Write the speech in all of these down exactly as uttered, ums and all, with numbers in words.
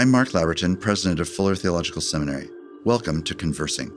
I'm Mark Laverton, president of Fuller Theological Seminary. Welcome to Conversing.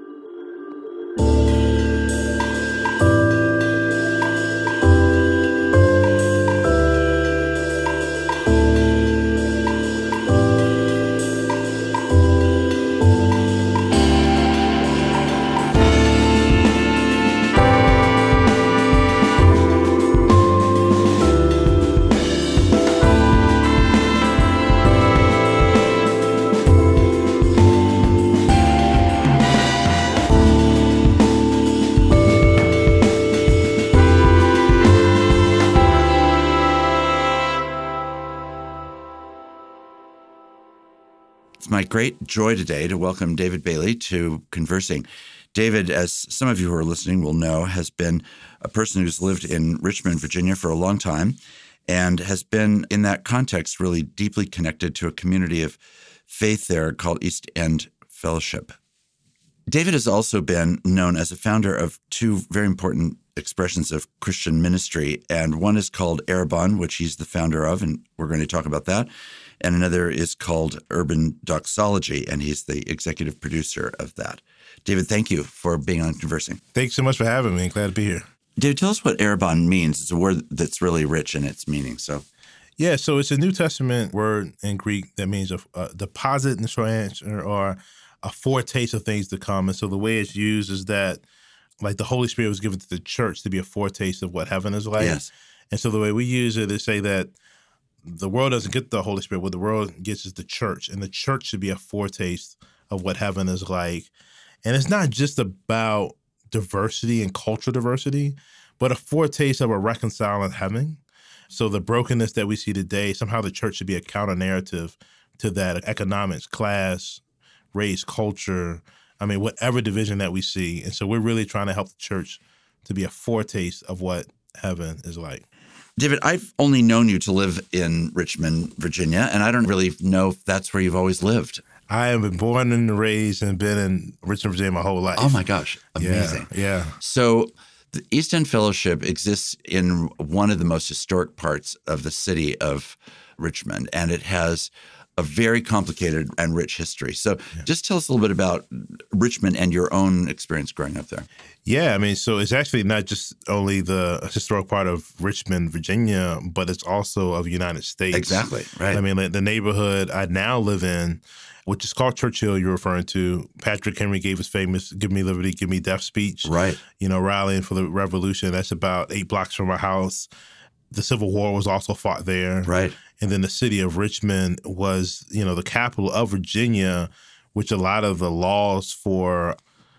My great joy today to welcome David Bailey to Conversing. David, as some of you who are listening will know, has been a person who's lived in Richmond, Virginia for a long time and has been in that context really deeply connected to a community of faith there called East End Fellowship. David has also been known as a founder of two very important expressions of Christian ministry, and one is called Arrabon, which he's the founder of, and we're going to talk about that. And another is called Urban Doxology, and he's the executive producer of that. David, thank you for being on Conversing. Thanks so much for having me. Glad to be here. David, tell us what Arrabon means. It's a word that's really rich in its meaning. So, Yeah, so it's a New Testament word in Greek that means a, a deposit in the short answer, or a foretaste of things to come. And so the way it's used is that, like, the Holy Spirit was given to the church to be a foretaste of what heaven is like. Yes. And so the way we use it is say that the world doesn't get the Holy Spirit. What the world gets is the church, and the church should be a foretaste of what heaven is like. And it's not just about diversity and cultural diversity, but a foretaste of a reconciling heaven. So the brokenness that we see today, somehow the church should be a counter-narrative to that. Economics, class, race, culture, I mean, whatever division that we see. And so we're really trying to help the church to be a foretaste of what heaven is like. David, I've only known you to live in Richmond, Virginia, and I don't really know if that's where you've always lived. I have been born and raised and been in Richmond, Virginia my whole life. Oh, my gosh. Amazing. Yeah, yeah. So the East End Fellowship exists in one of the most historic parts of the city of Richmond, and it has a very complicated and rich history. So yeah. Just tell us a little bit about Richmond and your own experience growing up there. Yeah, I mean, so it's actually not just only the historic part of Richmond, Virginia, but it's also of the United States. Exactly, right. I mean, the neighborhood I now live in, which is called Churchill, you're referring to, Patrick Henry gave his famous "Give me liberty, give me death" speech. Right. You know, rallying for the revolution. That's about eight blocks from our house. The Civil War was also fought there. Right. And then the city of Richmond was, you know, the capital of Virginia, which a lot of the laws for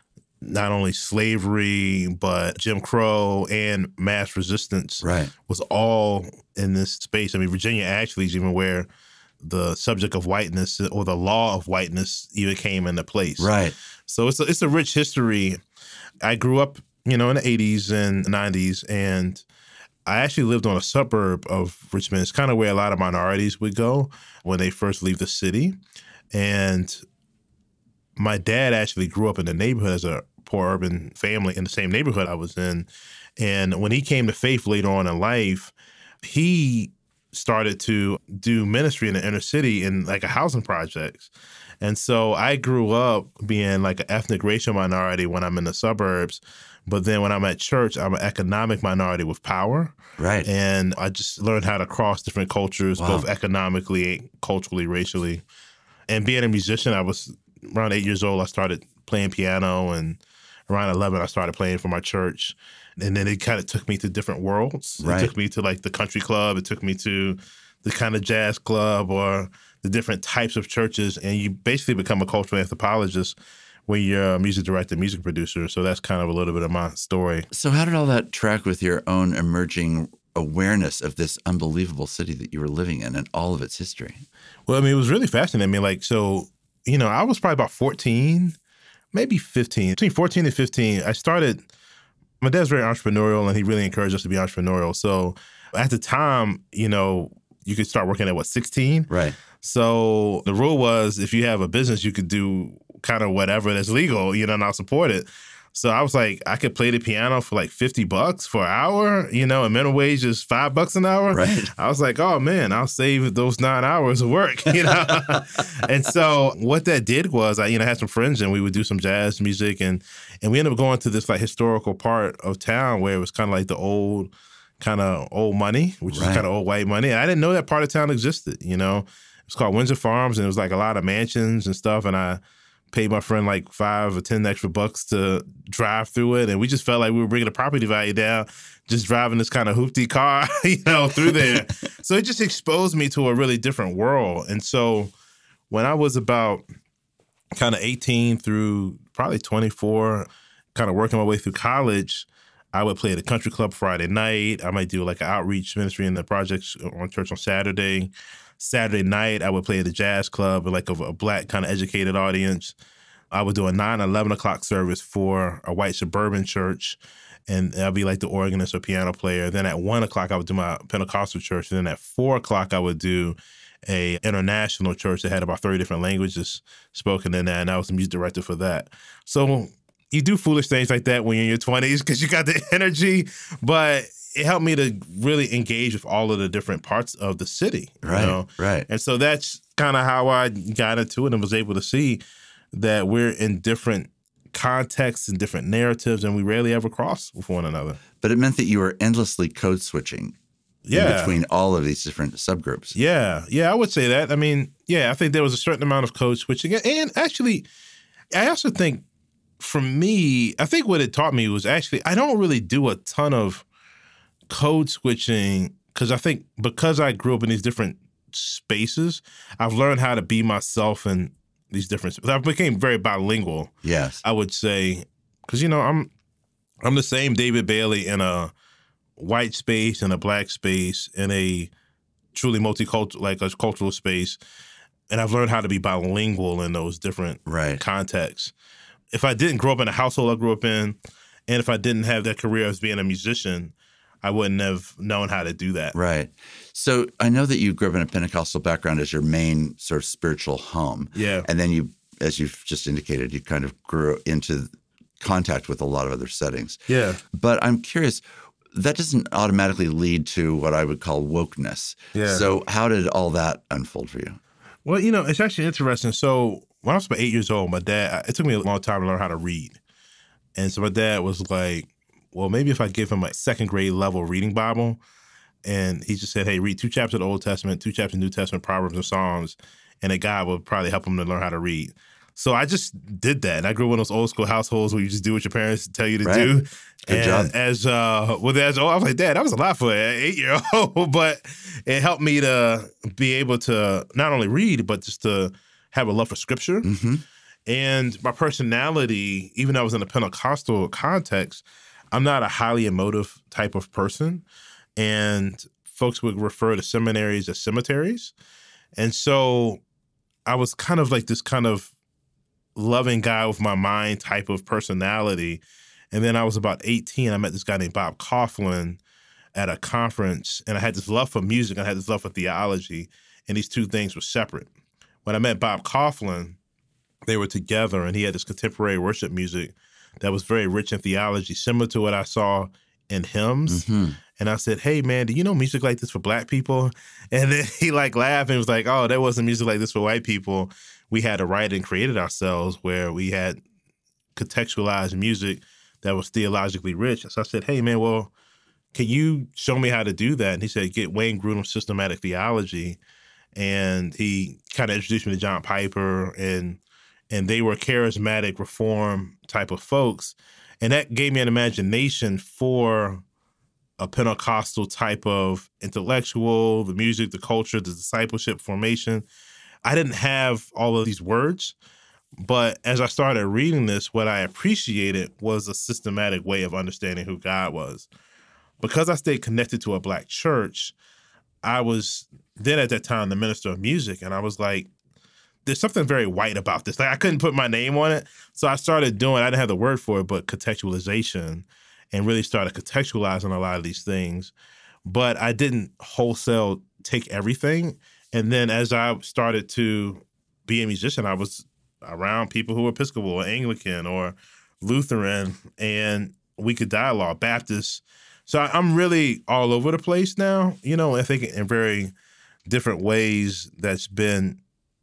not only slavery, but Jim Crow and mass resistance right. was all in this space. I mean, Virginia actually is even where the subject of whiteness or the law of whiteness even came into place. Right. So it's a, it's a rich history. I grew up, you know, in the eighties and nineties, and I actually lived on a suburb of Richmond. It's kind of where a lot of minorities would go when they first leave the city. And my dad actually grew up in the neighborhood as a poor urban family in the same neighborhood I was in. And when he came to faith later on in life, he started to do ministry in the inner city in like a housing projects. And so I grew up being like an ethnic racial minority when I'm in the suburbs. But then when I'm at church, I'm an economic minority with power. Right. And I just learned how to cross different cultures, wow. both economically, culturally, racially. And being a musician, I was around eight years old, I started playing piano. And around eleven, I started playing for my church. And then it kind of took me to different worlds. Right. It took me to like the country club. It took me to the kind of jazz club or the different types of churches. And you basically become a cultural anthropologist when you're a music director, music producer. So that's kind of a little bit of my story. So how did all that track with your own emerging awareness of this unbelievable city that you were living in and all of its history? Well, I mean, it was really fascinating. I mean, like, so, you know, I was probably about fourteen, maybe fifteen. Between fourteen and fifteen, I started, my dad's very entrepreneurial and he really encouraged us to be entrepreneurial. So at the time, you know, you could start working at, what, sixteen? Right. So the rule was if you have a business, you could do kind of whatever that's legal, you know, and I'll support it. So I was like, I could play the piano for like fifty bucks for an hour, you know, and minimum wage is five bucks an hour. Right. I was like, oh man, I'll save those nine hours of work, you know? And so what that did was I, you know, had some friends and we would do some jazz music and, and we ended up going to this like historical part of town where it was kind of like the old, kind of old money, which Right. is kind of old white money. And I didn't know that part of town existed, you know? It's called Windsor Farms and it was like a lot of mansions and stuff. And I paid my friend like five or ten extra bucks to drive through it. And we just felt like we were bringing the property value down, just driving this kind of hoopty car, you know, through there. So it just exposed me to a really different world. And so when I was about kind of eighteen through probably twenty-four, kind of working my way through college, I would play at a country club Friday night. I might do like an outreach ministry in the projects on church on Saturday. Saturday night, I would play at a jazz club with like a, a black kind of educated audience. I would do a nine, eleven o'clock service for a white suburban church, and I'd be like the organist or piano player. Then at one o'clock, I would do my Pentecostal church. And then at four o'clock, I would do a international church that had about thirty different languages spoken in that, and I was the music director for that. So you do foolish things like that when you're in your twenties because you got the energy, but it helped me to really engage with all of the different parts of the city. Right, you know? right. And so that's kind of how I got into it and was able to see that we're in different contexts and different narratives, and we rarely ever cross with one another. But it meant that you were endlessly code switching Yeah. in between all of these different subgroups. Yeah, yeah, I would say that. I mean, yeah, I think there was a certain amount of code switching. And actually, I also think for me, I think what it taught me was actually I don't really do a ton of code switching because I think because I grew up in these different spaces, I've learned how to be myself in these different spaces. I became very bilingual, Yes. I would say, because, you know, I'm I'm the same David Bailey in a white space, in a black space, in a truly multicultural, like a cultural space. And I've learned how to be bilingual in those different Right. contexts. If I didn't grow up in the household I grew up in, and if I didn't have that career as being a musician, I wouldn't have known how to do that. Right. So I know that you grew up in a Pentecostal background as your main sort of spiritual home. Yeah. And then you, as you've just indicated, you kind of grew into contact with a lot of other settings. Yeah. But I'm curious, that doesn't automatically lead to what I would call wokeness. Yeah. So how did all that unfold for you? Well, you know, it's actually interesting. So when I was about eight years old, my dad, it took me a long time to learn how to read. And so my dad was like, well, maybe if I give him a second grade level reading Bible, and he just said, hey, read two chapters of the Old Testament, two chapters of the New Testament, Proverbs and Psalms, and a guy would probably help him to learn how to read. So I just did that. And I grew up in those old school households where you just do what your parents tell you to Right. do. Good and job. As, uh, well, as, oh, I was like, Dad, that was a lot for an eight-year-old. But it helped me to be able to not only read, but just to have a love for scripture. Mm-hmm. And my personality, even though I was in a Pentecostal context, I'm not a highly emotive type of person. And folks would refer to seminaries as cemeteries. And so I was kind of like this kind of loving guy with my mind type of personality. And then I was about eighteen. I met this guy named Bob Coughlin at a conference. And I had this love for music. And I had this love for theology. And these two things were separate. When I met Bob Coughlin, they were together. And he had this contemporary worship music that was very rich in theology, similar to what I saw in hymns. Mm-hmm. And I said, hey, man, do you know music like this for black people? And then he like laughed and was like, oh, there wasn't music like this for white people. We had to write and create it ourselves where we had contextualized music that was theologically rich. So I said, hey, man, well, can you show me how to do that? And he said, get Wayne Grudem's Systematic Theology. And he kind of introduced me to John Piper, and and they were charismatic reform type of folks. And that gave me an imagination for a Pentecostal type of intellectual, the music, the culture, the discipleship formation. I didn't have all of these words, but as I started reading this, what I appreciated was a systematic way of understanding who God was. Because I stayed connected to a black church, I was then at that time the minister of music, and I was like, there's something very white about this. Like I couldn't put my name on it. So I started doing, I didn't have the word for it, but contextualization, and really started contextualizing a lot of these things. But I didn't wholesale take everything. And then as I started to be a musician, I was around people who were Episcopal or Anglican or Lutheran, and we could dialogue, Baptist. So I, I'm really all over the place now, you know, I think in very different ways that's been,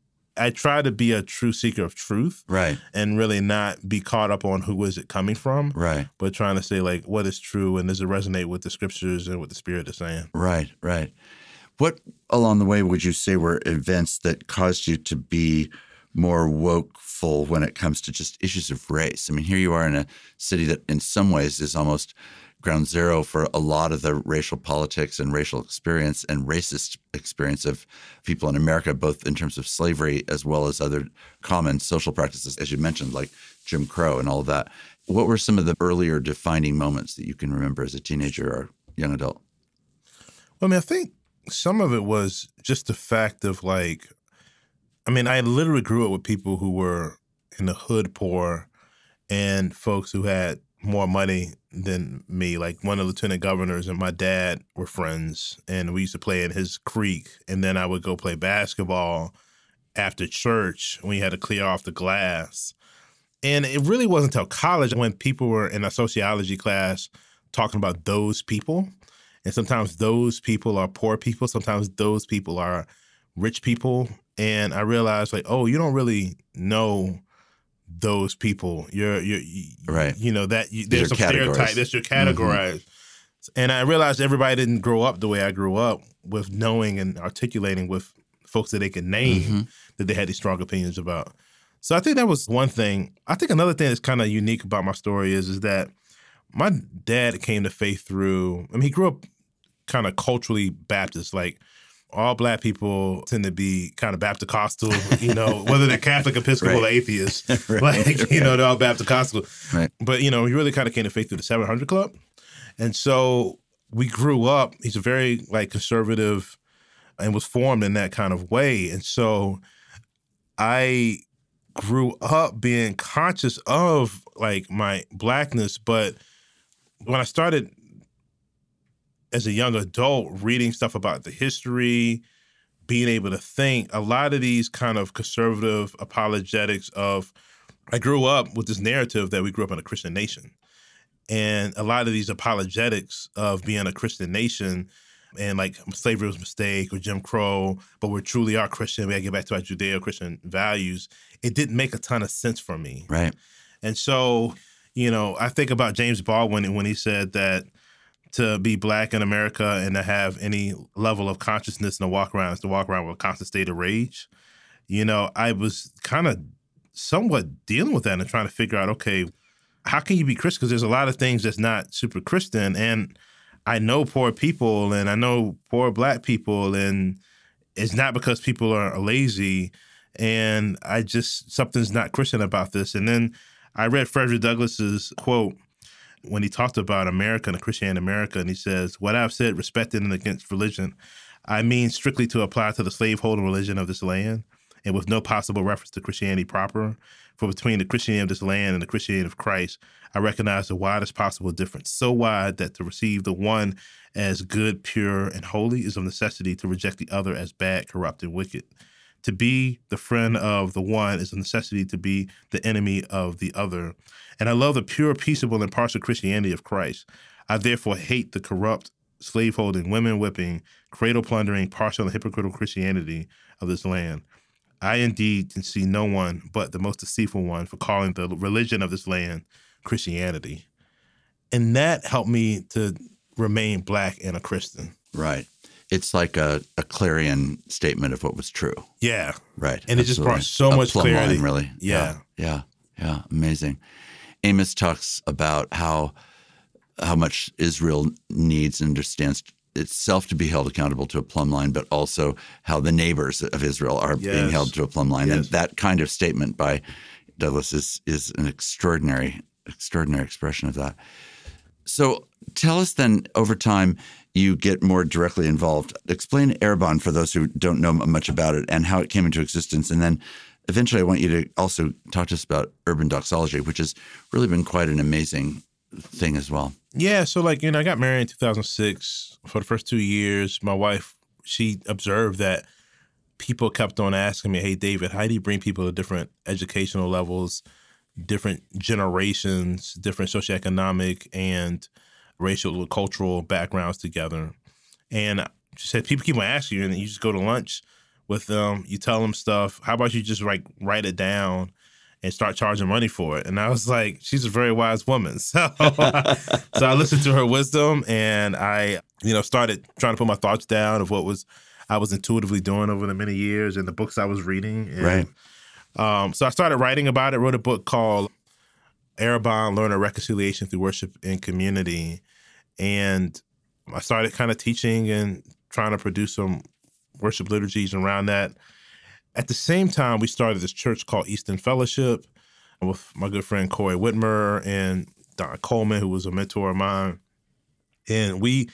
I try to be a true seeker of truth. Right. And really not be caught up on who is it coming from. Right. But trying to say, like, what is true and does it resonate with the scriptures and what the Spirit is saying? Right, right. What along the way would you say were events that caused you to be more wokeful when it comes to just issues of race? I mean, here you are in a city that in some ways is almost ground zero for a lot of the racial politics and racial experience and racist experience of people in America, both in terms of slavery as well as other common social practices, as you mentioned, like Jim Crow and all of that. What were some of the earlier defining moments that you can remember as a teenager or young adult? Well, I mean, I think some of it was just the fact of like, I mean, I literally grew up with people who were in the hood poor and folks who had more money than me. Like one of the lieutenant governors and my dad were friends, and we used to play in his creek. And then I would go play basketball after church. We had to clear off the glass. And it really wasn't until college when people were in a sociology class talking about those people. And sometimes those people are poor people. Sometimes those people are rich people. And I realized like, oh, you don't really know those people. You're, you're, right. You know, that you, there's a stereotype. There's your categorized. Mm-hmm. And I realized everybody didn't grow up the way I grew up with knowing and articulating with folks that they could name mm-hmm. that they had these strong opinions about. So I think that was one thing. I think another thing that's kind of unique about my story is, is that my dad came to faith through, I mean, he grew up kind of culturally Baptist, like all Black people tend to be kind of Baptist-costal, you know, whether they're Catholic, Episcopal, right. or atheists. right. Like, you know, they're all Baptist-costal. Right. But, you know, he really kind of came to faith through the seven hundred Club. And so we grew up, he's a very, like, conservative and was formed in that kind of way. And so I grew up being conscious of, like, my Blackness. But when I started as a young adult, reading stuff about the history, being able to think, a lot of these kind of conservative apologetics of, I grew up with this narrative that we grew up in a Christian nation. And a lot of these apologetics of being a Christian nation and like slavery was a mistake or Jim Crow, but we truly are Christian, we gotta get back to our Judeo-Christian values, it didn't make a ton of sense for me. Right. And so, you know, I think about James Baldwin when he said that to be Black in America and to have any level of consciousness and to walk around is to walk around with a constant state of rage. You know, I was kind of somewhat dealing with that and trying to figure out, okay, how can you be Christian? Because there's a lot of things that's not super Christian. And I know poor people and I know poor Black people, and it's not because people are lazy. And I just, something's not Christian about this. And then I read Frederick Douglass's quote when he talked about America and Christianity in America, and he says, what I've said respecting and against religion, I mean strictly to apply to the slaveholding religion of this land, and with no possible reference to Christianity proper. For between the Christianity of this land and the Christianity of Christ, I recognize the widest possible difference, so wide that to receive the one as good, pure, and holy is of necessity to reject the other as bad, corrupt, and wicked. To be the friend of the one is a necessity to be the enemy of the other. And I love the pure, peaceable, and impartial Christianity of Christ. I therefore hate the corrupt, slaveholding, women-whipping, cradle-plundering, partial, and hypocritical Christianity of this land. I indeed can see no one but the most deceitful one for calling the religion of this land Christianity. And that helped me to remain Black and a Christian. Right. It's like a, a clarion statement of what was true. Yeah. Right. And absolutely. It just brought so a much plumb clarity. Line, really. Yeah. yeah. Yeah. Yeah. Amazing. Amos talks about how how much Israel needs and understands itself to be held accountable to a plumb line, but also how the neighbors of Israel are yes. being held to a plumb line. Yes. And that kind of statement by Douglass is is an extraordinary, extraordinary expression of that. So tell us then, over time, you get more directly involved. Explain Arrabon for those who don't know much about it and how it came into existence. And then eventually I want you to also talk to us about urban doxology, which has really been quite an amazing thing as well. Yeah. So like, you know, I got married in two thousand six. For the first two years, my wife, she observed that people kept on asking me, hey, David, how do you bring people to different educational levels different generations, different socioeconomic and racial, cultural backgrounds together. And she said, people keep on asking you, and you just go to lunch with them, you tell them stuff. How about you just like write it down and start charging money for it? And I was like, she's a very wise woman. So, so I listened to her wisdom, and I, you know, started trying to put my thoughts down of what was I was intuitively doing over the many years and the books I was reading. And, right. Um, so I started writing about it, wrote a book called Arrabon, Learner Reconciliation Through Worship and Community. And I started kind of teaching and trying to produce some worship liturgies around that. At the same time, we started this church called Easton Fellowship with my good friend Corey Whitmer and Don Coleman, who was a mentor of mine. And we,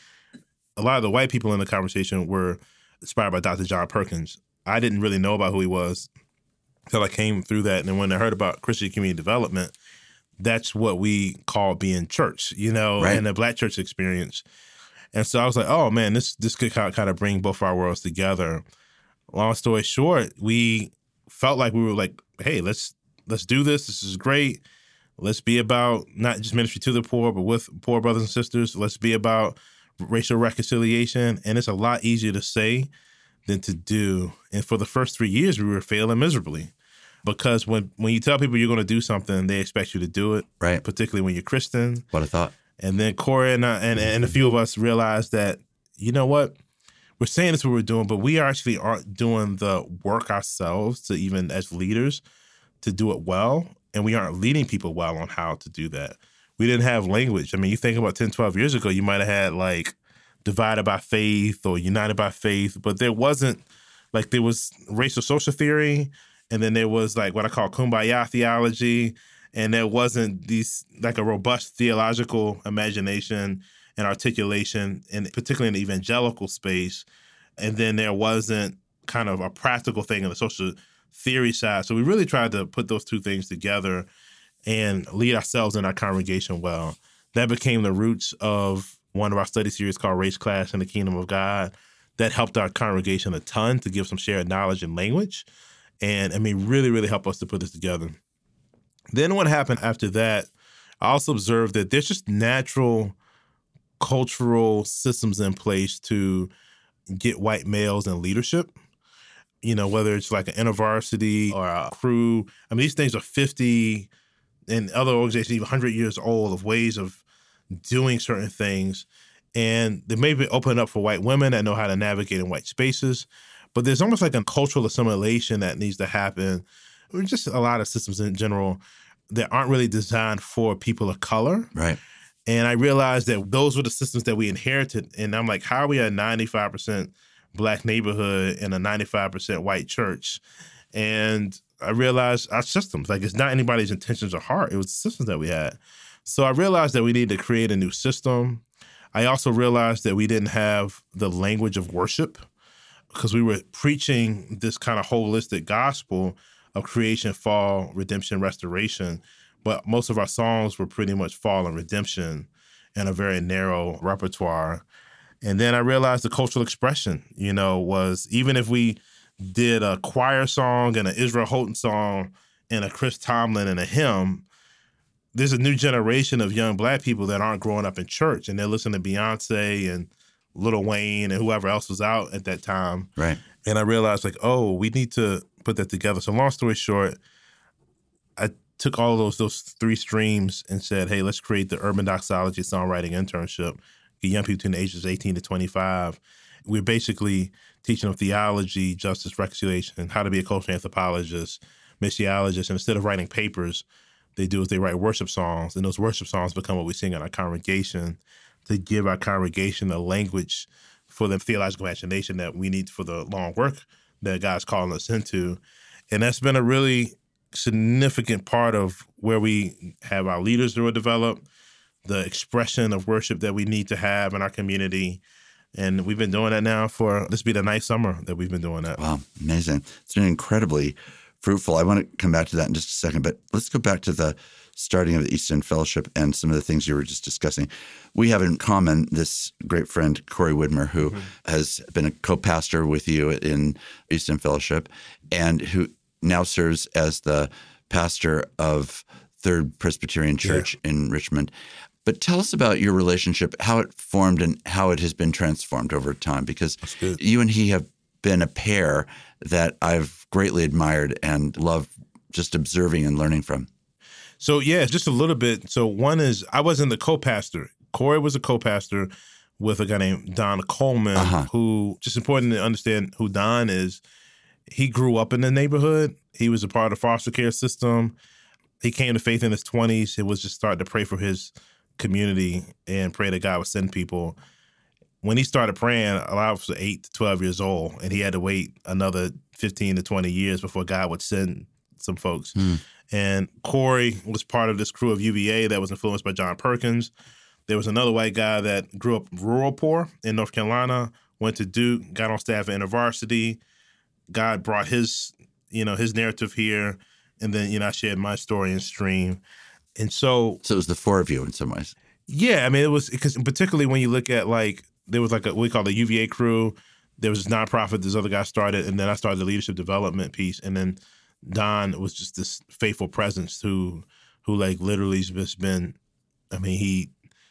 a lot of the white people in the conversation were inspired by Doctor John Perkins. I didn't really know about who he was until I came through that. And then when I heard about Christian community development, that's what we call being church, you know, right. and the Black church experience. And so I was like, oh, man, this this could kind of bring both our worlds together. Long story short, we felt like we were like, hey, let's let's do this. This is great. Let's be about not just ministry to the poor, but with poor brothers and sisters. Let's be about racial reconciliation. And it's a lot easier to say than to do. And for the first three years, we were failing miserably. Because when, when you tell people you're going to do something, they expect you to do it, right? Particularly when you're Christian. What a thought. And then Corey and, I, and and a few of us realized that, you know what, we're saying this is what we're doing, but we actually aren't doing the work ourselves to even as leaders to do it well. And we aren't leading people well on how to do that. We didn't have language. I mean, you think about ten, twelve years ago, you might have had like divided by faith or united by faith, but there wasn't like there was racial social theory. And then there was like what I call kumbaya theology. And there wasn't these like a robust theological imagination and articulation, and particularly in the evangelical space. And then there wasn't kind of a practical thing on the social theory side. So we really tried to put those two things together and lead ourselves and our congregation well. That became the roots of one of our study series called Race Clash in the Kingdom of God. That helped our congregation a ton to give some shared knowledge and language. And I mean, really, really helped us to put this together. Then what happened after that, I also observed that there's just natural cultural systems in place to get white males in leadership. You know, whether it's like an InterVarsity or a crew. I mean, these things are fifty and other organizations even one hundred years old of ways of doing certain things. And they may be opening up for white women that know how to navigate in white spaces. But there's almost like a cultural assimilation that needs to happen. Or just a lot of systems in general that aren't really designed for people of color. Right. And I realized that those were the systems that we inherited. And I'm like, how are we a ninety-five percent Black neighborhood in a ninety-five percent white church? And I realized our systems, like it's not anybody's intentions or heart. It was the systems that we had. So I realized that we needed to create a new system. I also realized that we didn't have the language of worship, because we were preaching this kind of holistic gospel of creation, fall, redemption, restoration. But most of our songs were pretty much fall and redemption in a very narrow repertoire. And then I realized the cultural expression, you know, was even if we did a choir song and an Israel Houghton song and a Chris Tomlin and a hymn, there's a new generation of young Black people that aren't growing up in church, and they're listening to Beyonce and Lil Wayne and whoever else was out at that time. Right. And I realized like, oh, we need to put that together. So long story short, I took all of those those three streams and said, hey, let's create the Urban Doxology Songwriting Internship, get young people between the ages of eighteen to twenty-five. We're basically teaching them theology, justice, reconciliation, how to be a cultural anthropologist, missiologist. And instead of writing papers, they do is they write worship songs. And those worship songs become what we sing in our congregation, to give our congregation a language for the theological imagination that we need for the long work that God's calling us into. And that's been a really significant part of where we have our leaders that will develop, the expression of worship that we need to have in our community. And we've been doing that now for, this will be the ninth summer that we've been doing that. Wow, amazing. It's been incredibly fruitful. I want to come back to that in just a second, but let's go back to the starting of the Easton Fellowship and some of the things you were just discussing. We have in common this great friend, Corey Whitmer, who mm-hmm. has been a co-pastor with you in Easton Fellowship and who now serves as the pastor of Third Presbyterian Church yeah. in Richmond. But tell us about your relationship, how it formed and how it has been transformed over time, because you and he have been a pair that I've greatly admired and love just observing and learning from. So, yeah, just a little bit. So one is I wasn't the co-pastor. Corey was a co-pastor with a guy named Don Coleman, uh-huh. who, just important to understand who Don is. He grew up in the neighborhood. He was a part of the foster care system. He came to faith in his twenties. It was just starting to pray for his community and pray that God would send people. When he started praying, a lot of us were eight to twelve years old, and he had to wait another fifteen to twenty years before God would send some folks. Mm. And Corey was part of this crew of U V A that was influenced by John Perkins. There was another white guy that grew up rural poor in North Carolina, went to Duke, got on staff at InterVarsity. God brought his, you know, his narrative here. And then, you know, I shared my story in Stream. And so... So it was the four of you in some ways. Yeah. I mean, it was... Because particularly when you look at, like, there was like a, what we call the U V A crew. There was this nonprofit this other guy started. And then I started the leadership development piece. And then Don was just this faithful presence who, who like, literally has just been... I mean, he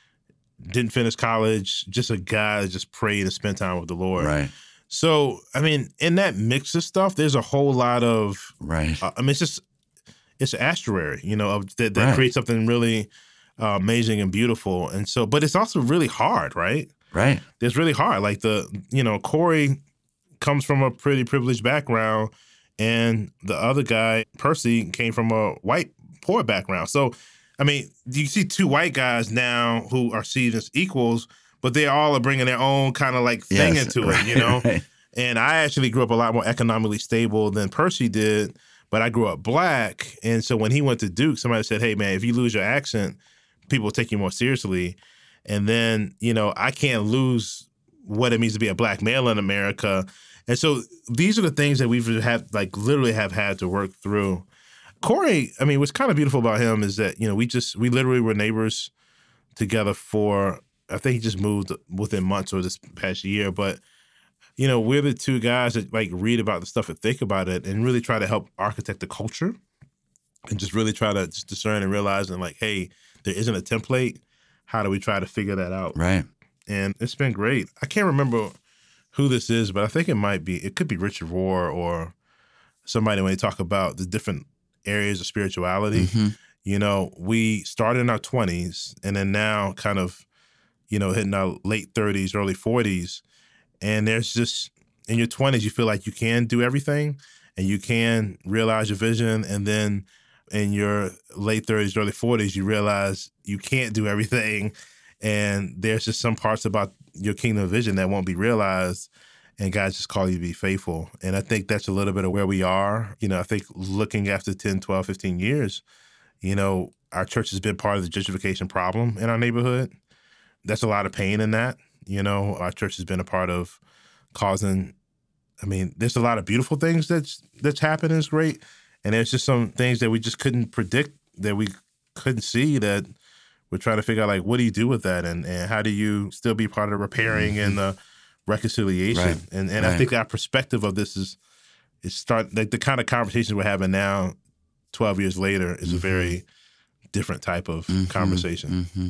didn't finish college. Just a guy that just prayed and spent time with the Lord. Right. So, I mean, in that mix of stuff, there's a whole lot of... Right. Uh, I mean, it's just... It's an estuary, you know, of, that, that right. creates something really uh, amazing and beautiful. And so, but it's also really hard, right? Right. It's really hard. Like the, you know, Corey comes from a pretty privileged background, and the other guy, Percy, came from a white, poor background. So, I mean, you see two white guys now who are seen as equals, but they all are bringing their own kind of like thing yes, into right, it, you know? Right. And I actually grew up a lot more economically stable than Percy did. But I grew up black, and so when he went to Duke, somebody said, hey, man, if you lose your accent, people will take you more seriously. And then, you know, I can't lose what it means to be a black male in America. And so these are the things that we've had, like, literally have had to work through. Corey, I mean, what's kind of beautiful about him is that, you know, we just, we literally were neighbors together for, I think he just moved within months or this past year, but you know, we're the two guys that like read about the stuff and think about it and really try to help architect the culture and just really try to just discern and realize and like, hey, there isn't a template. How do we try to figure that out? Right. And it's been great. I can't remember who this is, but I think it might be, it could be Richard Rohr or somebody when they talk about the different areas of spirituality. Mm-hmm. You know, we started in our twenties and then now kind of, you know, hitting our late thirties, early forties. And there's just, in your twenties, you feel like you can do everything and you can realize your vision. And then in your late thirties, early forties, you realize you can't do everything. And there's just some parts about your kingdom vision that won't be realized. And God's just calling you to be faithful. And I think that's a little bit of where we are. You know, I think looking after ten, twelve, fifteen years, you know, our church has been part of the gentrification problem in our neighborhood. That's a lot of pain in that. You know, our church has been a part of causing, I mean, there's a lot of beautiful things that's that's happened. It's great. And there's just some things that we just couldn't predict, that we couldn't see, that we're trying to figure out, like, what do you do with that? And, and how do you still be part of the repairing mm-hmm. and the reconciliation? Right. And and right. I think our perspective of this is, is start like the kind of conversations we're having now, twelve years later, is mm-hmm. a very different type of mm-hmm. conversation. Mm-hmm.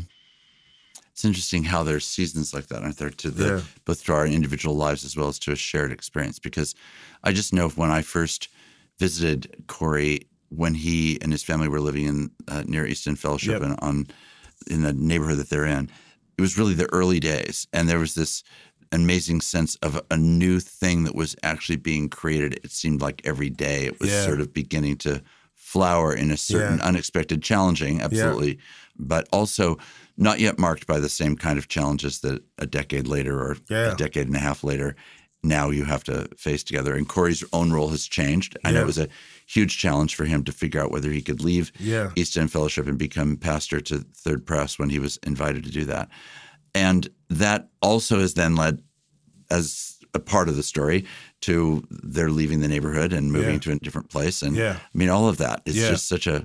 It's interesting how there's seasons like that, aren't there, to the yeah. both to our individual lives as well as to a shared experience. Because I just know when I first visited Corey, when he and his family were living in uh, near East End Fellowship yep. and on in the neighborhood that they're in, it was really the early days, and there was this amazing sense of a new thing that was actually being created. It seemed like every day it was yeah. sort of beginning to flower in a certain yeah. unexpected, challenging, absolutely, yeah. but also not yet marked by the same kind of challenges that a decade later or yeah. a decade and a half later now you have to face together. And Corey's own role has changed. I yeah. know it was a huge challenge for him to figure out whether he could leave yeah. East End Fellowship and become pastor to Third Press when he was invited to do that. And that also has then led, as a part of the story, to their leaving the neighborhood and moving yeah. to a different place. And yeah. I mean, all of that is yeah. just such a...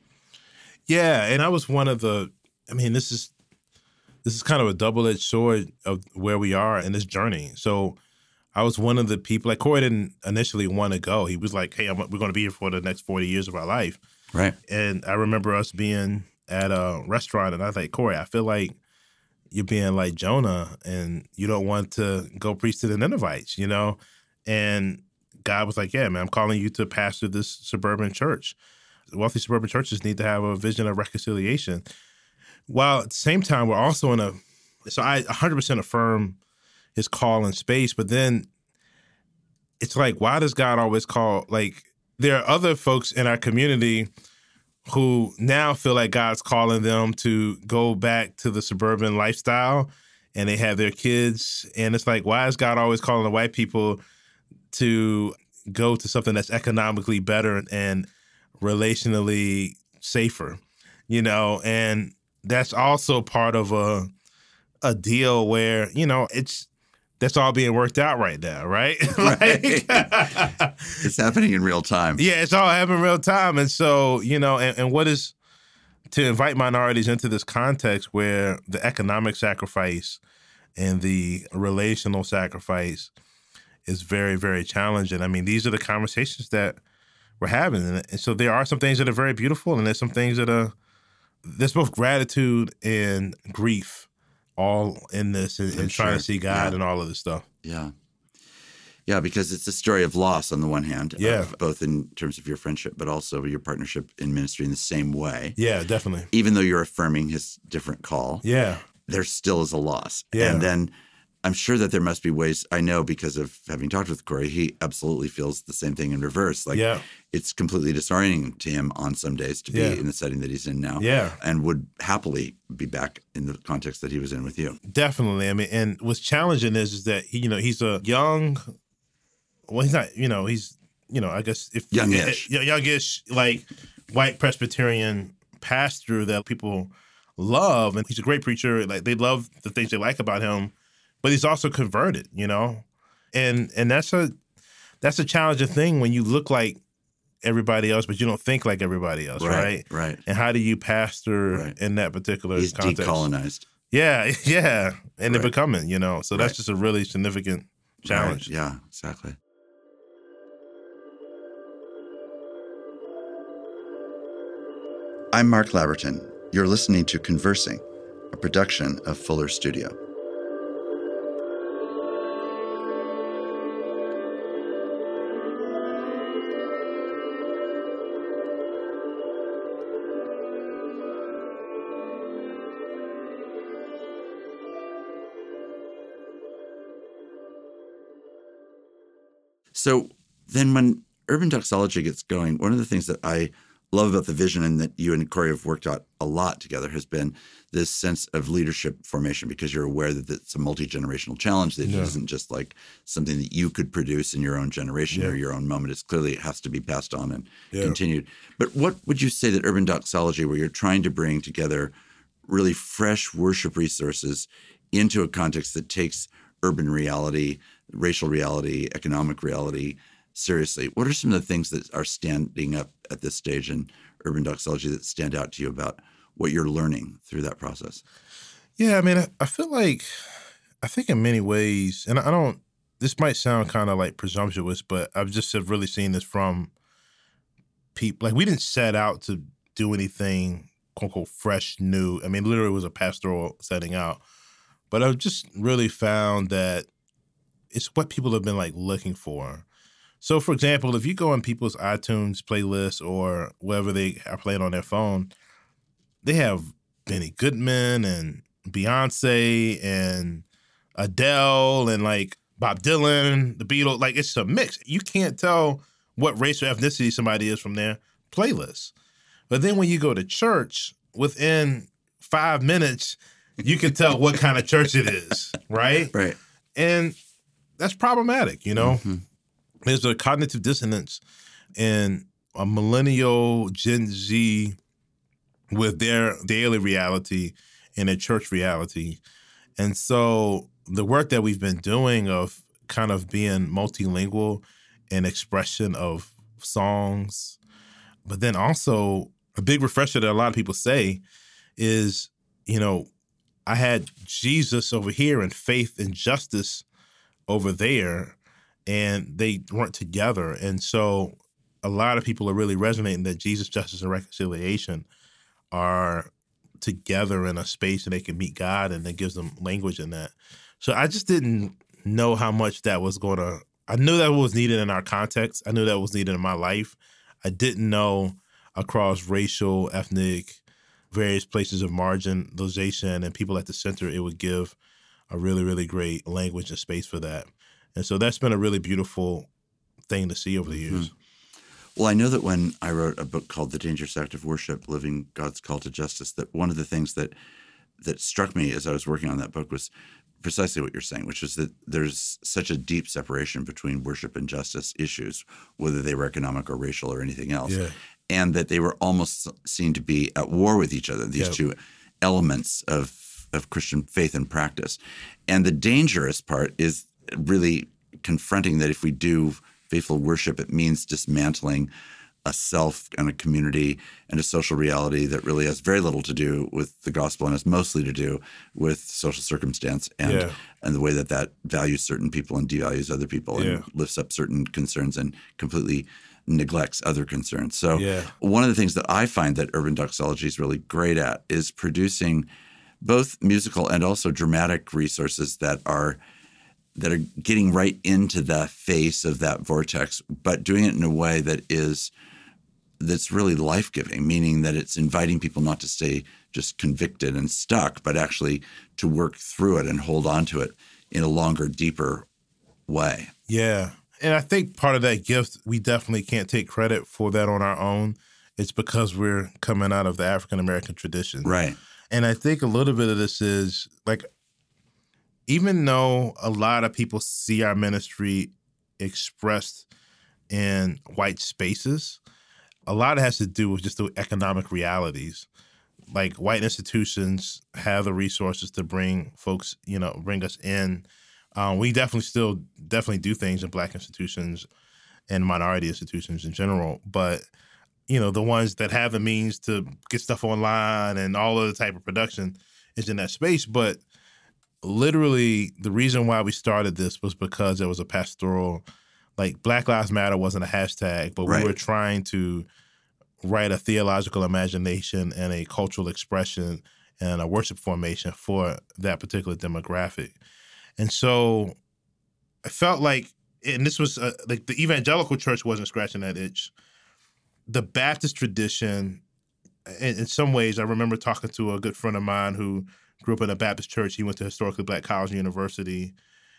Yeah, and I was one of the, I mean, this is this is kind of a double-edged sword of where we are in this journey. So I was one of the people, like Corey didn't initially want to go. He was like, hey, I'm, we're going to be here for the next forty years of our life. Right. And I remember us being at a restaurant, and I was like, Corey, I feel like you're being like Jonah, and you don't want to go preach to the Ninevites, you know? And God was like, yeah, man, I'm calling you to pastor this suburban church. Wealthy suburban churches need to have a vision of reconciliation. While at the same time, we're also in a, so I one hundred percent affirm his call in space, but then it's like, why does God always call, like, there are other folks in our community who now feel like God's calling them to go back to the suburban lifestyle, and they have their kids. And it's like, why is God always calling the white people to go to something that's economically better and relationally safer, you know? And that's also part of a a deal where, you know, it's, that's all being worked out right now, right? Like, it's happening in real time. Yeah, it's all happening in real time. And so, you know, and, and what is to invite minorities into this context where the economic sacrifice and the relational sacrifice is very, very challenging. I mean, these are the conversations that we're having. And so there are some things that are very beautiful, and there's some things that are, there's both gratitude and grief all in this, and, and trying sure. to see God yeah. and all of this stuff. Yeah. Yeah, because it's a story of loss on the one hand, yeah. of, both in terms of your friendship, but also your partnership in ministry in the same way. Yeah, definitely. Even though you're affirming his different call, yeah, there still is a loss. Yeah. And then I'm sure that there must be ways, I know because of having talked with Corey, he absolutely feels the same thing in reverse. Like yeah. it's completely disorienting to him on some days to be Yeah. in the setting that he's in now. Yeah. And would happily be back in the context that he was in with you. Definitely. I mean, and what's challenging is, is that he, you know, he's a young, well, he's not, you know, he's, you know, I guess if youngish, uh, youngish, like white Presbyterian pastor that people love, and he's a great preacher. Like they love the things they like about him, but he's also converted, you know, and and that's a that's a challenging thing when you look like everybody else, but you don't think like everybody else, right? Right. right. And how do you pastor right. in that particular He's context? decolonized. Yeah, yeah, and right. they're becoming, you know, so that's right. just a really significant challenge. Right. Yeah, exactly. I'm Mark Laverton. You're listening to Conversing, a production of Fuller Studio. So then when urban doxology gets going, one of the things that I love about the vision, and that you and Corey have worked out a lot together, has been this sense of leadership formation, because you're aware that it's a multi-generational challenge, that yeah. it isn't just like something that you could produce in your own generation yeah. or your own moment. It's clearly it has to be passed on and yeah. continued. But what would you say that urban doxology, where you're trying to bring together really fresh worship resources into a context that takes urban reality, racial reality, economic reality seriously, what are some of the things that are standing up at this stage in urban doxology that stand out to you about what you're learning through that process? Yeah, I mean, I, I feel like, I think in many ways, and I don't, this might sound kind of like presumptuous, but I've just have really seen this from people. Like, we didn't set out to do anything, quote unquote, fresh, new. I mean, literally it was a pastoral setting out. But I've just really found that it's what people have been like looking for. So, for example, if you go on people's iTunes playlist or wherever they are playing on their phone, they have Benny Goodman and Beyonce and Adele and like Bob Dylan, the Beatles. Like, it's a mix. You can't tell what race or ethnicity somebody is from their playlist. But then when you go to church, within five minutes, you can tell what kind of church it is, right? Right. And that's problematic, you know? Mm-hmm. There's a cognitive dissonance in a millennial Gen Z with their daily reality and their church reality. And so the work that we've been doing of kind of being multilingual in expression of songs, but then also a big refresher that a lot of people say is, you know, I had Jesus over here and faith and justice over there, and they weren't together. And so a lot of people are really resonating that Jesus, justice, and reconciliation are together in a space and they can meet God, and that gives them language in that. So I just didn't know how much that was going to, I knew that was needed in our context. I knew that was needed in my life. I didn't know across racial, ethnic, various places of marginalization and people at the center, it would give a really, really great language and space for that. And so that's been a really beautiful thing to see over the years. Mm-hmm. Well, I know that when I wrote a book called The Dangerous Act of Worship, Living God's Call to Justice, that one of the things that that struck me as I was working on that book was precisely what you're saying, which is that there's such a deep separation between worship and justice issues, whether they were economic or racial or anything else, Yeah. and that they were almost seen to be at war with each other, these Yep. two elements of, of Christian faith and practice. And the dangerous part is really confronting that if we do faithful worship, it means dismantling a self and a community and a social reality that really has very little to do with the gospel and has mostly to do with social circumstance and Yeah. and the way that that values certain people and devalues other people Yeah. and lifts up certain concerns and completely neglects other concerns. So Yeah. one of the things that I find that urban doxology is really great at is producing both musical and also dramatic resources that are that are getting right into the face of that vortex, but doing it in a way that is that's really life-giving, meaning that it's inviting people not to stay just convicted and stuck, but actually to work through it and hold on to it in a longer, deeper way. Yeah. And I think part of that gift, we definitely can't take credit for that on our own. It's because we're coming out of the African-American tradition. Right. And I think a little bit of this is like, even though a lot of people see our ministry expressed in white spaces, a lot has to do with just the economic realities. Like white institutions have the resources to bring folks, you know, bring us in. Um, we definitely still definitely do things in Black institutions and minority institutions in general. But, you know, the ones that have the means to get stuff online and all of the type of production is in that space. But literally, the reason why we started this was because there was a pastoral, like Black Lives Matter wasn't a hashtag, but Right. we were trying to write a theological imagination and a cultural expression and a worship formation for that particular demographic. And so I felt like, and this was uh, like the evangelical church wasn't scratching that itch. The Baptist tradition, in, in some ways, I remember talking to a good friend of mine who grew up in a Baptist church. He went to historically Black college and university.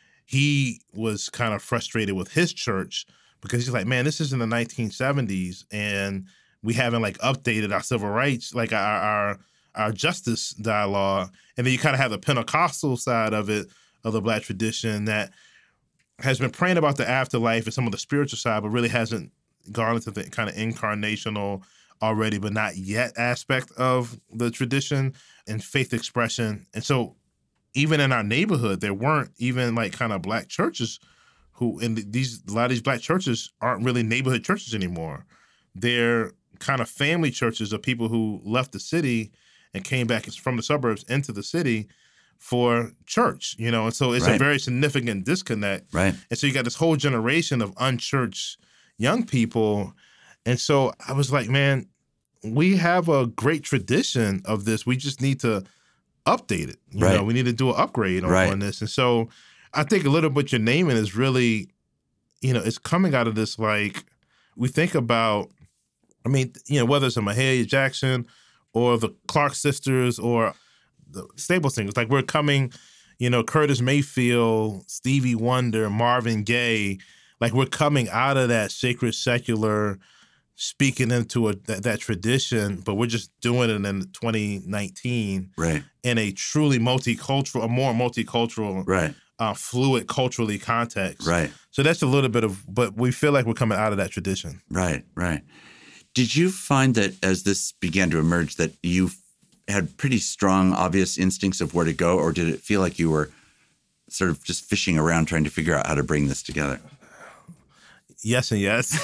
He was kind of frustrated with his church because he's like, man, this is in the nineteen seventies and we haven't like updated our civil rights, like our our, our justice dialogue. And then you kind of have the Pentecostal side of it, of the Black tradition that has been praying about the afterlife and some of the spiritual side, but really hasn't gone into the kind of incarnational already, but not yet aspect of the tradition and faith expression. And so even in our neighborhood, there weren't even like kind of Black churches who, and these, a lot of these Black churches aren't really neighborhood churches anymore. They're kind of family churches of people who left the city and came back from the suburbs into the city for church, you know? And so it's Right. a very significant disconnect. Right. And so you got this whole generation of unchurched young people. And so I was like, man, we have a great tradition of this. We just need to update it. You Right. know, we need to do an upgrade on, Right. on this. And so I think a little bit you're naming is really, you know, it's coming out of this, like, we think about, I mean, you know, whether it's a Mahalia Jackson or the Clark sisters or the Staples singers, like we're coming, you know, Curtis Mayfield, Stevie Wonder, Marvin Gaye, like we're coming out of that sacred secular, speaking into a, that, that tradition, but we're just doing it in twenty nineteen Right. in a truly multicultural, a more multicultural, Right. uh, fluid culturally context. Right. So that's a little bit of, but we feel like we're coming out of that tradition. Right. Right. Did you find that as this began to emerge that you had pretty strong, obvious instincts of where to go, or did it feel like you were sort of just fishing around trying to figure out how to bring this together? Yes and yes.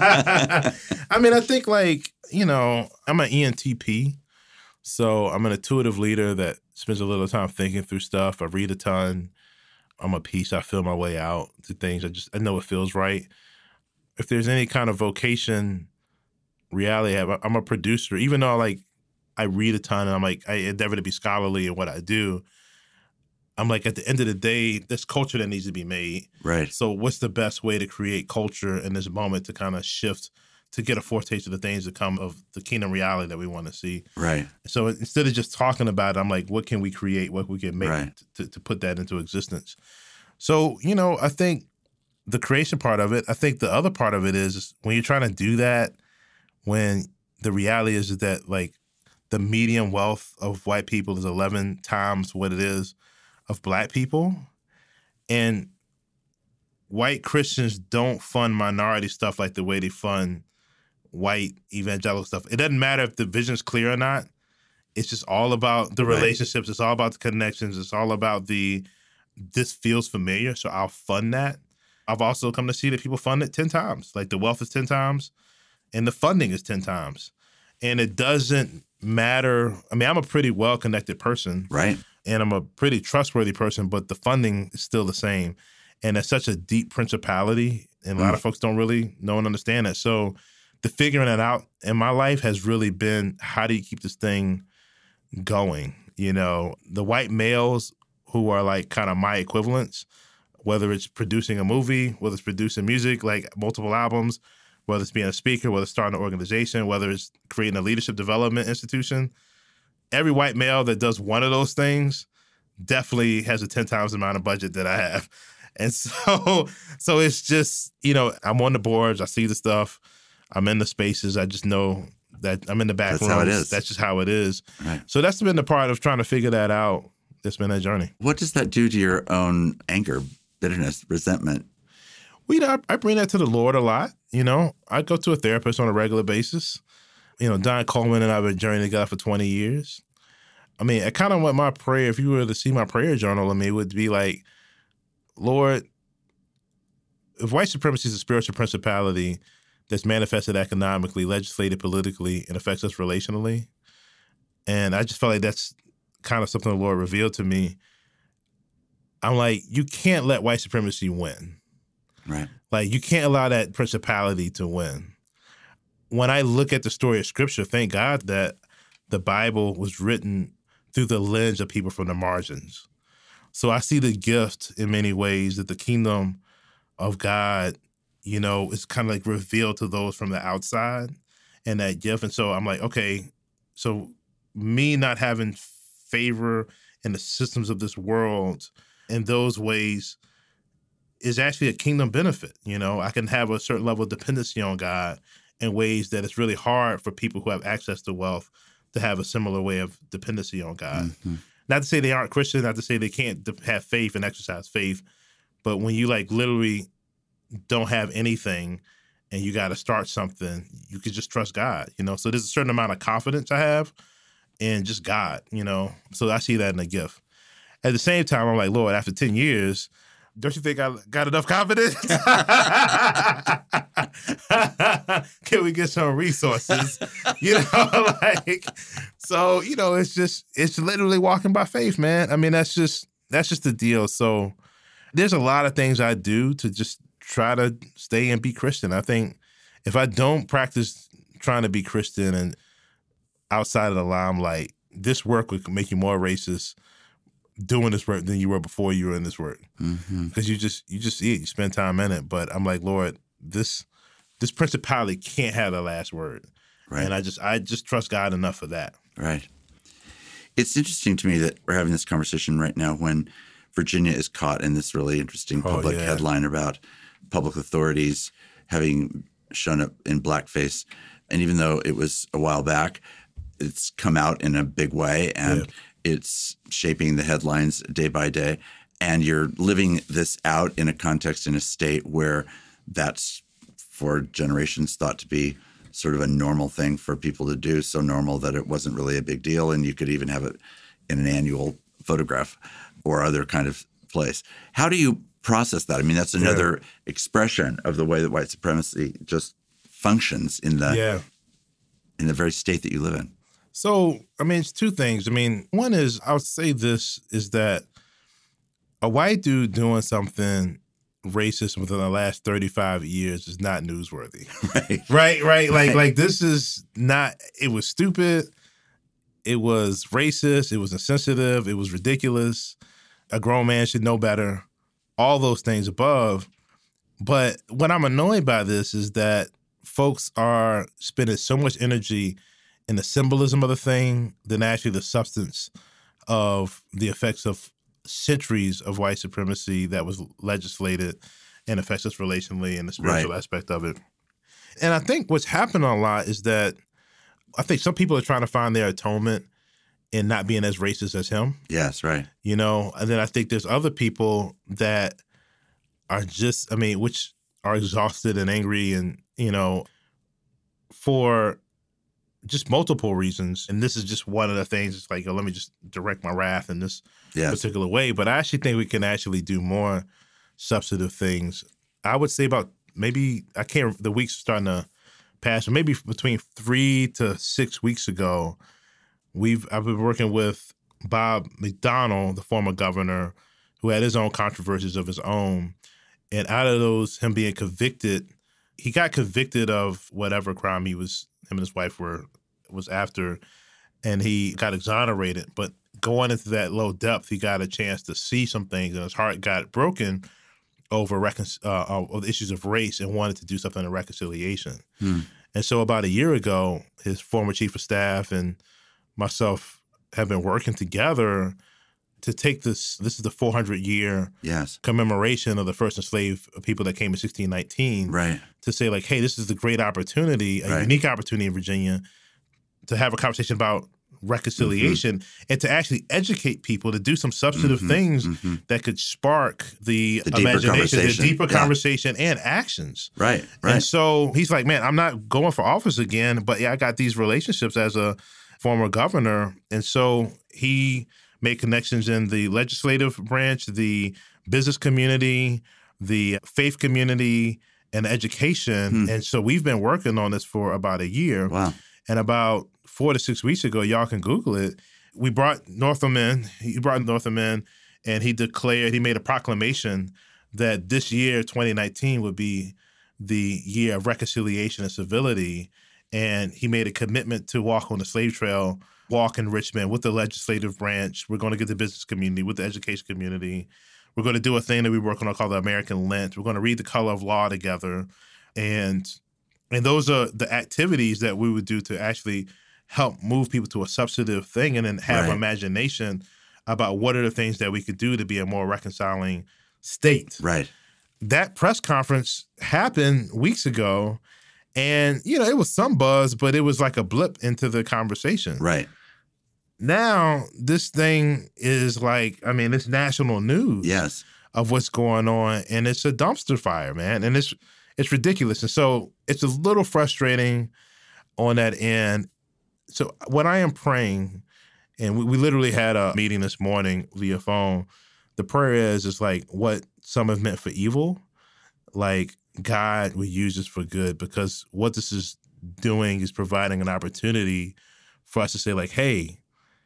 I mean, I think like, you know, I'm an E N T P. So I'm an intuitive leader that spends a little time thinking through stuff. I read a ton. I'm a piece. I feel my way out to things. I just, I know it feels right. if there's any kind of vocation reality, I'm a producer, even though like I read a ton and I'm like, I endeavor to be scholarly in what I do. I'm like, at the end of the day, there's culture that needs to be made. Right. So what's the best way to create culture in this moment to kind of shift, to get a foretaste of the things that come of the kingdom reality that we want to see? Right. So instead of just talking about it, I'm like, what can we create? What we can make right. to, to put that into existence? So, you know, I think the creation part of it, I think the other part of it is when you're trying to do that, when the reality is that like the median wealth of white people is eleven times what it is of black people, and white Christians don't fund minority stuff like the way they fund white evangelical stuff. It doesn't matter if the vision's clear or not. It's just all about the relationships. Right. It's all about the connections. It's all about the, this feels familiar, so I'll fund that. I've also come to see that people fund it ten times. Like the wealth is ten times and the funding is ten times. And it doesn't matter. I mean, I'm a pretty well-connected person. Right. And I'm a pretty trustworthy person, but the funding is still the same. And it's such a deep principality, and a lot mm. of folks don't really know and understand that. So the figuring that out in my life has really been, how do you keep this thing going? You know, the white males who are like kind of my equivalents, whether it's producing a movie, whether it's producing music, like multiple albums, whether it's being a speaker, whether it's starting an organization, whether it's creating a leadership development institution, every white male that does one of those things definitely has a ten times the amount of budget that I have. And so so it's just, you know, I'm on the boards, I see the stuff, I'm in the spaces, I just know that I'm in the back That's rooms. how it is. That's just how it is. Right. So that's been the part of trying to figure that out. That's been that journey. What does that do to your own anger, bitterness, resentment? Well, you know, I, I bring that to the Lord a lot. You know, I go to a therapist on a regular basis. You know, Don Coleman and I have been journeying together for twenty years. I mean, I kind of want my prayer, if you were to see my prayer journal of me, would be like, Lord, if white supremacy is a spiritual principality that's manifested economically, legislated politically, and affects us relationally, and I just felt like that's kind of something the Lord revealed to me, I'm like, you can't let white supremacy win. Right. Like, you can't allow that principality to win. When I look at the story of Scripture, thank God that the Bible was written through the lens of people from the margins. So I see the gift in many ways that the kingdom of God, you know, is kind of like revealed to those from the outside, and that gift. And so I'm like, okay, so me not having favor in the systems of this world in those ways is actually a kingdom benefit. You know, I can have a certain level of dependency on God in ways that it's really hard for people who have access to wealth to have a similar way of dependency on God. Mm-hmm. Not to say they aren't Christian, not to say they can't have faith and exercise faith, but when you like literally don't have anything and you got to start something, you could just trust God, you know? So there's a certain amount of confidence I have in just God, you know? So I see that in a gift. At the same time, I'm like, Lord, after ten years, don't you think I got enough confidence? Can we get some resources? You know, like, so, you know, it's just, it's literally walking by faith, man. I mean, that's just, that's just the deal. So there's a lot of things I do to just try to stay and be Christian. I think if I don't practice trying to be Christian and outside of the limelight, this work would make you more racist doing this work than you were before you were in this work. Mm-hmm. Because you just, you just see it, you spend time in it. But I'm like, Lord, this, this principality can't have the last word. Right. And I just, I just trust God enough for that. Right. It's interesting to me that we're having this conversation right now when Virginia is caught in this really interesting public oh, yeah. headline about public authorities having shown up in blackface. And even though it was a while back, it's come out in a big way, and yeah. it's shaping the headlines day by day. And you're living this out in a context in a state where that's for generations thought to be sort of a normal thing for people to do, so normal that it wasn't really a big deal. And you could even have it in an annual photograph or other kind of place. How do you process that? I mean, that's another yeah. expression of the way that white supremacy just functions in the yeah. in the very state that you live in. So, I mean, it's two things. I mean, one is, I would say this, is that a white dude doing something racism within the last thirty-five years is not newsworthy. Right. Right, right. Like, Right. like this is not, it was stupid. It was racist. It was insensitive. It was ridiculous. A grown man should know better. All those things above. But what I'm annoyed by this is that folks are spending so much energy in the symbolism of the thing than actually the substance of the effects of centuries of white supremacy that was legislated and affects us relationally and the spiritual Right. aspect of it. And I think what's happened a lot is that I think some people are trying to find their atonement in not being as racist as him, Yes, right. you know? And then I think there's other people that are just, I mean, which are exhausted and angry and, you know, for just multiple reasons. And this is just one of the things. It's like, oh, let me just direct my wrath in this Yes. particular way. But I actually think we can actually do more substantive things. I would say about maybe, I can't, the weeks are starting to pass, but maybe between three to six weeks ago, we've, I've been working with Bob McDonnell, the former governor, who had his own controversies of his own. And out of those, him being convicted, he got convicted of whatever crime he was, him and his wife were, was after, and he got exonerated. But going into that low depth, he got a chance to see some things, and his heart got broken over recon- uh, over the issues of race and wanted to do something in reconciliation. Hmm. And so about a year ago, his former chief of staff and myself have been working together to take this, this is the four hundred year Yes. commemoration of the first enslaved people that came in sixteen nineteen, Right. to say like, hey, this is the great opportunity, a Right. unique opportunity in Virginia to have a conversation about reconciliation and to actually educate people to do some substantive Mhm, things mhm. that could spark the, The deeper imagination, the conversation. deeper Yeah. conversation and actions. Right. Right. And so he's like, man, I'm not going for office again, but yeah, I got these relationships as a former governor. And so he made connections in the legislative branch, the business community, the faith community, and education. Hmm. And so we've been working on this for about a year. Wow. And about four to six weeks ago, y'all can Google it, we brought Northam in, he brought Northam in, and he declared, he made a proclamation that this year, twenty nineteen, would be the year of reconciliation and civility. And he made a commitment to walk on the slave trail, walk in Richmond with the legislative branch. We're going to get the business community, with the education community. We're going to do a thing that we're working on called the American Lent. We're going to read The Color of Law together. And and those are the activities that we would do to actually help move people to a substantive thing and then have Right. imagination about what are the things that we could do to be a more reconciling state. Right. That press conference happened weeks ago, and, you know, it was some buzz, but it was like a blip into the conversation. Right. Now, this thing is like, I mean, it's national news Yes. of what's going on, and it's a dumpster fire, man, and it's it's ridiculous. And so it's a little frustrating on that end. So what I am praying, and we, we literally had a meeting this morning via phone, the prayer is, is like what some have meant for evil, like God will use this for good, because what this is doing is providing an opportunity for us to say like, hey,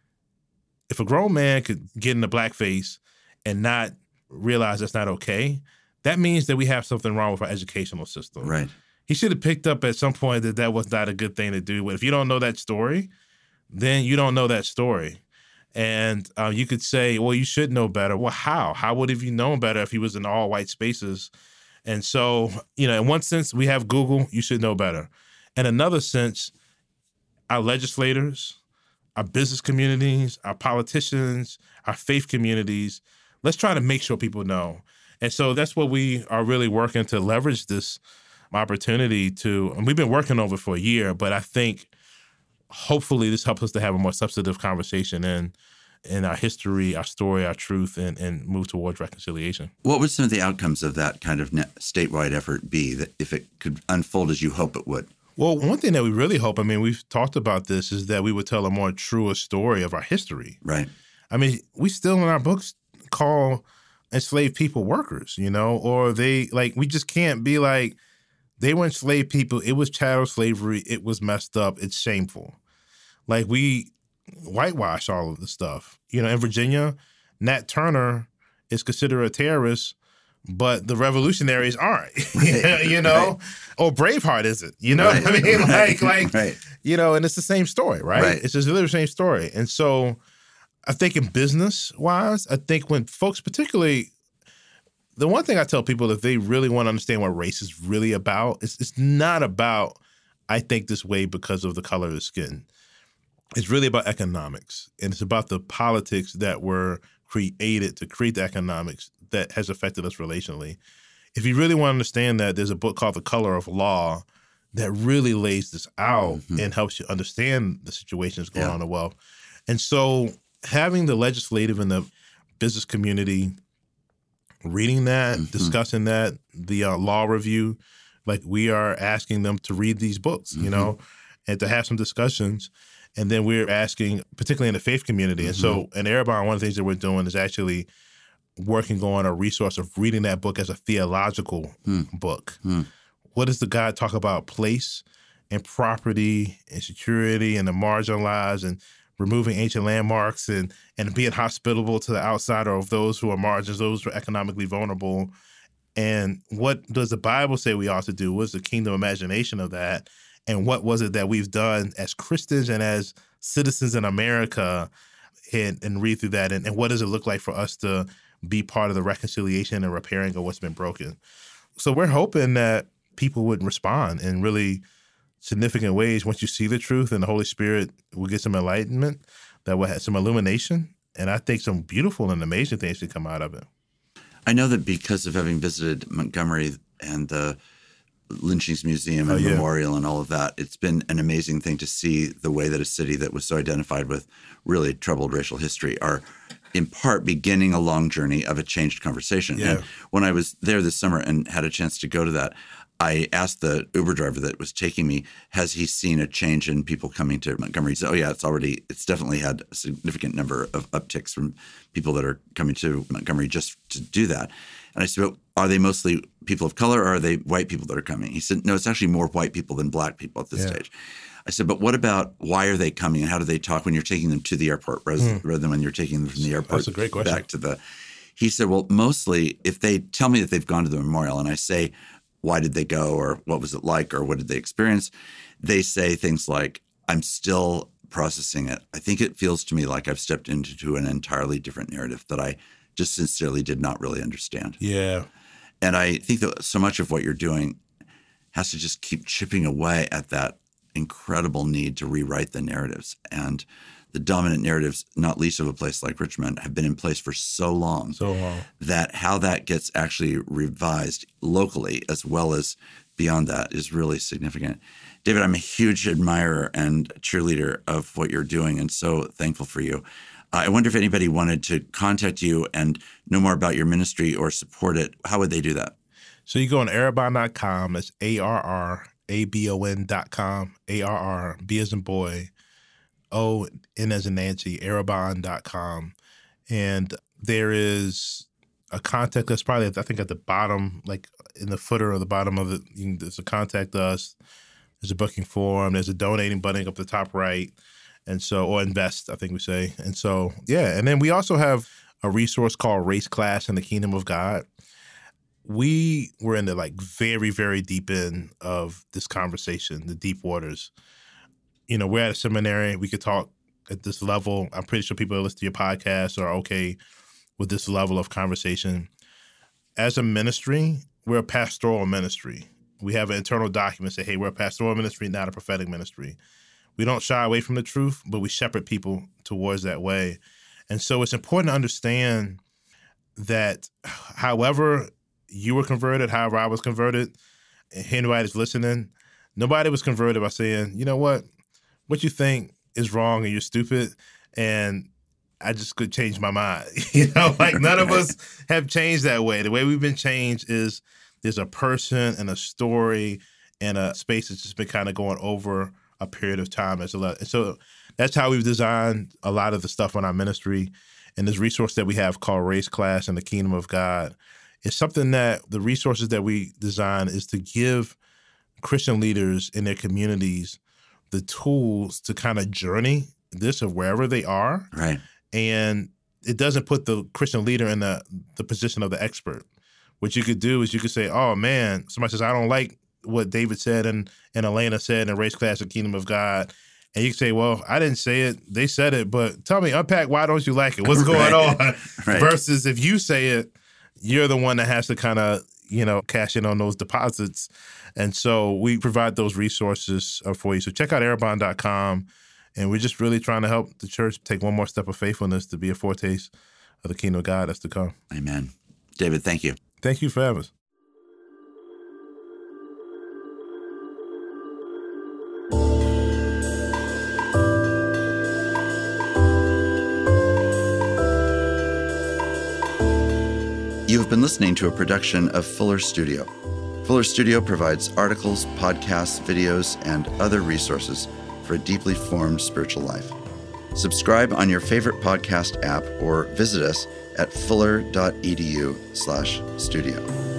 if a grown man could get in the blackface and not realize that's not okay, that means that we have something wrong with our educational system. Right. He should have picked up at some point that that was not a good thing to do. But if you don't know that story, then you don't know that story. And uh, you could say, well, you should know better. Well, how? How would have you known better if he was in all white spaces? And so, you know, in one sense, we have Google, you should know better. In another sense, our legislators, our business communities, our politicians, our faith communities, let's try to make sure people know. And so that's what we are really working to leverage this opportunity to, and we've been working over it for a year, but I think hopefully this helps us to have a more substantive conversation in, in our history, our story, our truth, and, and move towards reconciliation. What would some of the outcomes of that kind of net statewide effort be, that if it could unfold as you hope it would? Well, one thing that we really hope, I mean, we've talked about this, is that we would tell a more truer story of our history. Right. I mean, we still in our books call enslaved people workers, you know, or they, like, we just can't be like, they were enslaved people, it was chattel slavery, it was messed up, it's shameful. Like, we whitewash all of the stuff. You know, in Virginia, Nat Turner is considered a terrorist but the revolutionaries aren't, right. you know, right. or Braveheart isn't, you know right. what I mean? Right. Like, like, right. you know, and it's the same story, right? right. It's just literally the same story. And so I think in business wise, I think when folks particularly, the one thing I tell people, if they really want to understand what race is really about, it's, it's not about, I think this way because of the color of the skin. It's really about economics. And it's about the politics that were created to create the economics that has affected us relationally. If you really want to understand that, there's a book called The Color of Law that really lays this out mm-hmm. and helps you understand the situations going yeah. on in wealth. And so having the legislative and the business community reading that, mm-hmm. discussing that, the uh, law review, like we are asking them to read these books, mm-hmm. you know, and to have some discussions. And then we're asking, particularly in the faith community. Mm-hmm. And so in Arrabon, one of the things that we're doing is actually working on a resource of reading that book as a theological mm. book. Mm. What does the God talk about place and property and security and the marginalized and removing ancient landmarks and, and being hospitable to the outsider of those who are margins, those who are economically vulnerable? And what does the Bible say we ought to do? What's the kingdom imagination of that? And what was it that we've done as Christians and as citizens in America, and, and read through that? And, and what does it look like for us to be part of the reconciliation and repairing of what's been broken? So we're hoping that people would respond in really significant ways once you see the truth, and the Holy Spirit will get some enlightenment, that will have some illumination. And I think some beautiful and amazing things should come out of it. I know that because of having visited Montgomery and the Lynchings Museum and oh, yeah. Memorial and all of that, it's been an amazing thing to see the way that a city that was so identified with really troubled racial history are in part beginning a long journey of a changed conversation. Yeah. And when I was there this summer and had a chance to go to that, I asked the Uber driver that was taking me, has he seen a change in people coming to Montgomery? He said, oh, yeah, it's already, it's definitely had a significant number of upticks from people that are coming to Montgomery just to do that. And I said, well, are they mostly people of color, or are they white people that are coming? He said, no, it's actually more white people than black people at this yeah. stage. I said, but what about why are they coming, and how do they talk when you're taking them to the airport rather, mm. rather than when you're taking them from the airport That's a great question. back to the – he said, well, mostly if they tell me that they've gone to the memorial and I say, why did they go, or what was it like, or what did they experience, they say things like, I'm still processing it. I think it feels to me like I've stepped into an entirely different narrative that I just sincerely did not really understand. Yeah. And I think that so much of what you're doing has to just keep chipping away at that incredible need to rewrite the narratives. And the dominant narratives, not least of a place like Richmond, have been in place for so long, so long. that how that gets actually revised locally as well as beyond that is really significant. David, I'm a huge admirer and cheerleader of what you're doing, and so thankful for you. Uh, I wonder if anybody wanted to contact you and know more about your ministry or support it. How would they do that? So you go on arrabon dot com. It's A R R A B O N dot com. A R R, B as in boy, O, N as in Nancy, arrabon dot com. And there is a contact us probably, I think, at the bottom, like in the footer or the bottom of it. You can, there's a contact us. There's a booking form. There's a donating button up the top right. And so, or invest, I think we say. And so, yeah. And then we also have a resource called Race, Class, and the Kingdom of God. We were in the like very, very deep end of this conversation, the deep waters. You know, we're at a seminary. We could talk at this level. I'm pretty sure people that listen to your podcast are okay with this level of conversation. As a ministry, we're a pastoral ministry. We have an internal document say, hey, we're a pastoral ministry, not a prophetic ministry. We don't shy away from the truth, but we shepherd people towards that way. And so it's important to understand that however you were converted, however I was converted, and anybody that's listening, nobody was converted by saying, you know what, what you think is wrong and you're stupid, and I just could change my mind. You know, like none of us have changed that way. The way we've been changed is there's a person and a story and a space that's just been kind of going over a period of time. As a lot. And so that's how we've designed a lot of the stuff on our ministry. And this resource that we have called Race, Class, and the Kingdom of God is something that the resources that we design is to give Christian leaders in their communities the tools to kind of journey this of wherever they are. Right. And it doesn't put the Christian leader in the, the position of the expert. what you could do is you could say, oh, man, somebody says, I don't like what David said and, and Elena said in Race Class of Kingdom of God. And you can say, well, I didn't say it. They said it. But tell me, unpack, why don't you like it? What's going right. on? Right. Versus if you say it, you're the one that has to kind of, you know, cash in on those deposits. And so we provide those resources for you. So check out arabon dot com. And we're just really trying to help the church take one more step of faithfulness to be a foretaste of the kingdom of God that's to come. Amen. David, thank you. Thank you for having us. You've been listening to a production of Fuller Studio. Fuller Studio provides articles, podcasts, videos, and other resources for a deeply formed spiritual life. Subscribe on your favorite podcast app or visit us at fuller dot e d u slash studio.